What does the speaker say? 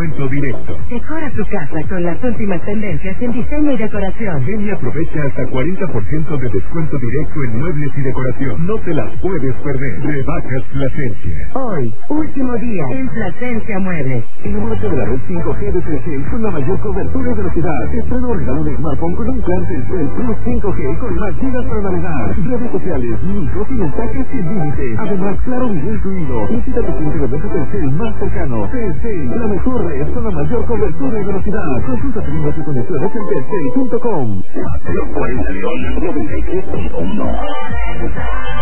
descuento directo. Decora tu casa con las últimas tendencias en diseño y decoración. Ven y aprovecha hasta 40% de descuento directo en muebles y decoración. No te las puedes perder. Rebajas Plasencia. Hoy, último día en Plasencia Muebles. Enamórate de la red 5G de Telcel con la mayor cobertura y velocidad. Estreno o regalo de smartphone con un plan Telcel Plus 5G con más gigas para navegar. Redes sociales, micros y mensajes sin límite. Además, claro video incluido. Visita tu punto de Telcel más cercano. Telcel, la mejor red con la mayor cobertura y velocidad. Consulta términos y condiciones en telcel.com. 42 93.1